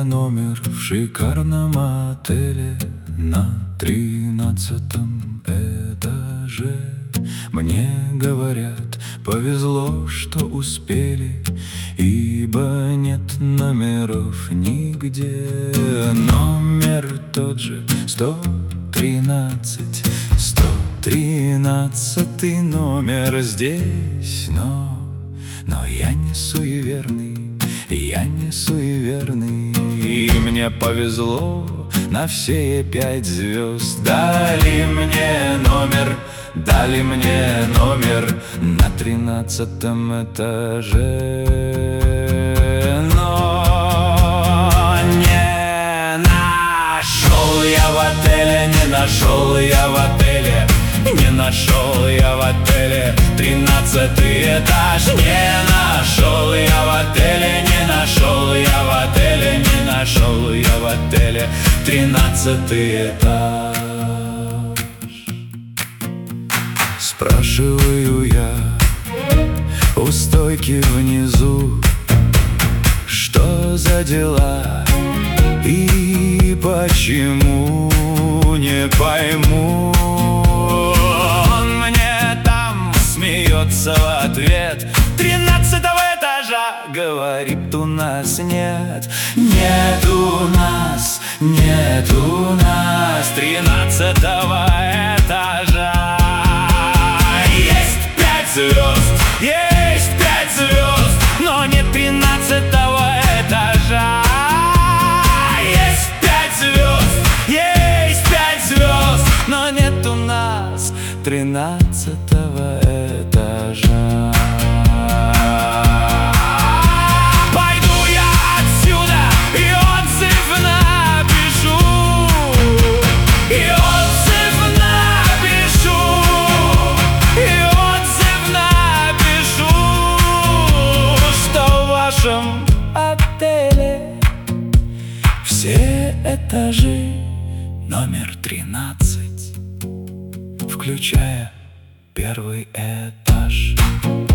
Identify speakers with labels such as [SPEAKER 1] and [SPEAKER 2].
[SPEAKER 1] номер в шикарном отеле на 13-м этаже. Мне говорят, повезло, что успели, ибо нет номеров нигде. Номер тот же, 113, 113-й номер здесь. Но я не суеверный, я не суеверный, и мне повезло на все 5 звезд. Дали мне номер на 13-м этаже. Но не нашел я в отеле, не нашел я в отеле, не нашел я в отеле 13-й этаж. Не нашел я в отеле, не нашел я в отеле, не нашел я в отеле 13-й этаж. Спрашиваю я у стойки внизу, что за дела и почему, не пойму. Он мне там смеется в ответ: 13-го этажа, говорит, у нас нет. Нет у нас 13-го этажа. Есть 5 звезд, есть 5 звезд, но нет 13-го этажа. Есть 5 звезд, есть 5 звезд, но нет у нас 13-го этажа. Пойду я отсюда и отзыв напишу, и отзыв напишу, и отзыв напишу, что в вашем отеле все этажи номер 13, включая 1-й этаж.